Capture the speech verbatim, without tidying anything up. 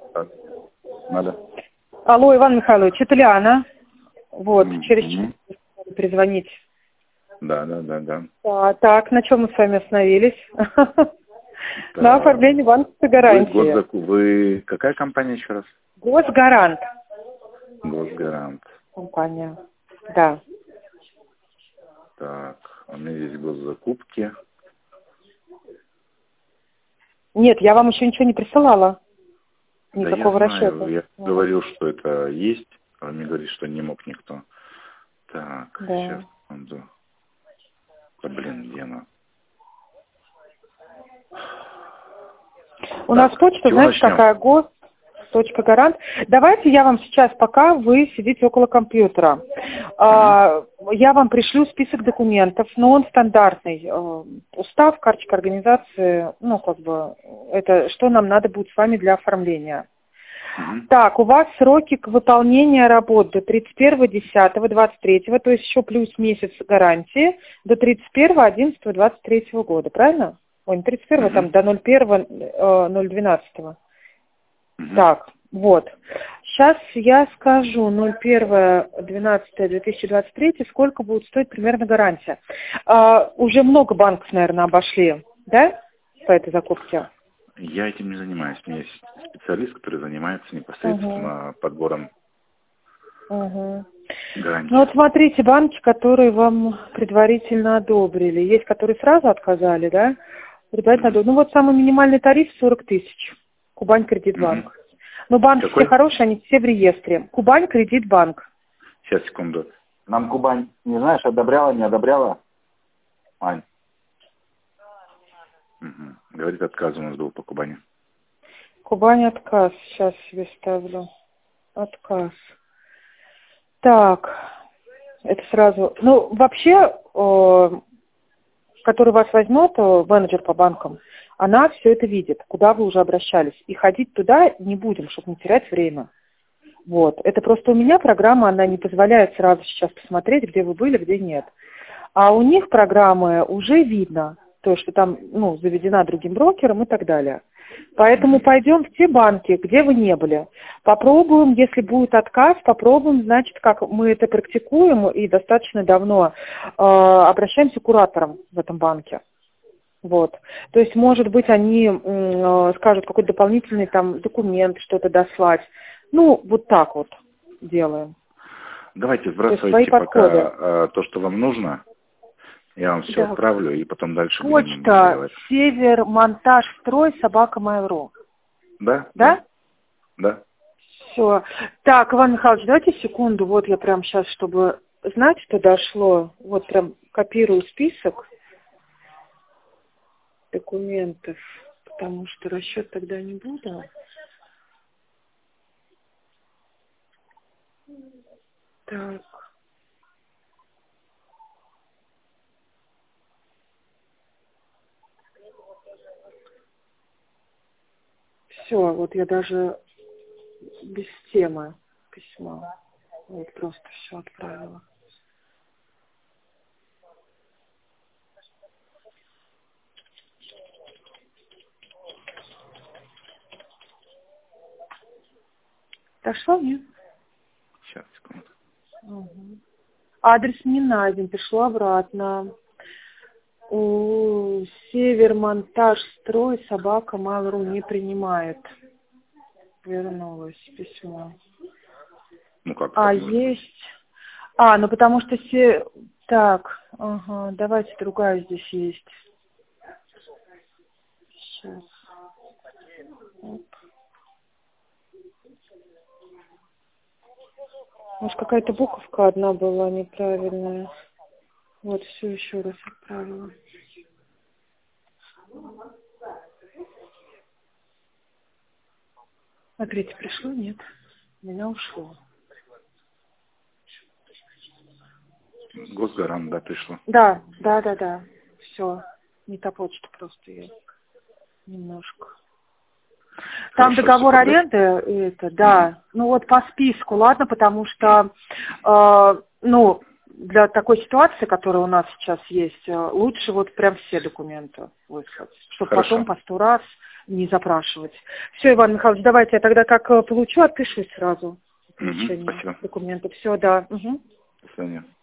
Так, надо. Алло, Иван Михайлович, это Лиана. Вот, Mm-hmm. через час перезвонить. Да, да, да, да. А, так, на чем мы с вами остановились? На оформлении банковской гарантии. Вы, госзаку... Вы какая компания еще раз? Госгарант. Госгарант. Компания, да. Так, у меня есть госзакупки. Нет, я вам еще ничего не присылала. Никакого Да, я знаю, расчета. я Mm. говорил, что это есть, а вы мне говорите, что не мог никто. Так, Да. сейчас, секунду. Да, блин, где она? У Так, нас почта, знаете, начнем? какая? Гос. Точка гарант. Давайте я вам сейчас, пока вы сидите около компьютера, mm-hmm. я вам пришлю список документов, но он стандартный. Устав, карточка организации, ну, как бы, это что нам надо будет с вами для оформления. Mm-hmm. Так, у вас сроки к выполнению работ до тридцать первого десятого двадцать третьего, то есть еще плюс месяц гарантии до тридцать первого одиннадцатого двадцать третьего года, правильно? Ой, не тридцать первого, mm-hmm. там до ноль первого ноль двенадцатого. Mm-hmm. Так, вот. Сейчас я скажу ноль первое двенадцатое две тысячи двадцать третье, сколько будет стоить примерно гарантия. А, уже много банков, наверное, обошли, да, по этой закупке? Я этим не занимаюсь. У меня есть специалист, который занимается непосредственно uh-huh. подбором uh-huh. гарантии. Ну вот смотрите, банки, которые вам предварительно одобрили. Есть, которые сразу отказали, да? Предварительно uh-huh. одобрили. Ну вот самый минимальный тариф сорок тысяч. Кубань Кредитбанк. Uh-huh. Но банки Какой? все хорошие, они все в реестре. Кубань Кредитбанк. Сейчас, секунду. Нам Кубань, не знаешь, одобряла, не одобряла? Ань. Угу. Говорит, отказ у нас был по Кубани. Кубань отказ. Сейчас себе ставлю. Отказ. Так. Это сразу... Ну, вообще, э, который вас возьмет, э, менеджер по банкам, она все это видит, куда вы уже обращались. И ходить туда не будем, чтобы не терять время. Вот. Это просто у меня программа, она не позволяет сразу сейчас посмотреть, где вы были, где нет. А у них программы уже видно, то, что там, ну, заведена другим брокером и так далее. Поэтому пойдем в те банки, где вы не были. Попробуем, если будет отказ, попробуем, значит, как мы это практикуем и достаточно давно э, обращаемся к кураторам в этом банке. Вот. То есть, может быть, они э, скажут какой-то дополнительный там документ, что-то дослать. Ну, вот так вот делаем. Давайте сбрасывайте то пока э, то, что вам нужно. Я вам все да. отправлю, и потом дальше будем делать. Почта, Север, Монтаж, Строй, Собака Mail.ru. Да? Да? Да. Все. Так, Иван Михайлович, давайте секунду. Вот я прям сейчас, чтобы знать, что дошло, вот прям копирую список документов, потому что расчет тогда не буду. Так. Все, вот я даже без темы письма. Вот просто все отправила. Дошло, нет? Сейчас, секунду. Угу. Адрес не найден, пришло обратно. У Север, Монтаж, Строй, Собака Mail.ru не принимает. Вернулось письмо. Ну как? А, есть. А, ну потому что все... Так, ага, давайте другая здесь есть. Сейчас. Оп. Может, какая-то буковка одна была неправильная. Вот, все еще раз отправила. Смотрите, пришло? Нет. У меня ушло. Госгарант, да, пришло. Да, да, да, да. Все. Не та почта просто я немножко. Там Хорошо, договор секунду. аренды, это, да. Mm-hmm. Ну вот по списку, ладно, потому что, э, ну, для такой ситуации, которая у нас сейчас есть, лучше вот прям все документы выслать, чтобы потом по сто раз не запрашивать. Все, Иван Михайлович, давайте я тогда как получу, отпишусь сразу. Угу, спасибо. Документы. Все, да. Угу. До свидания.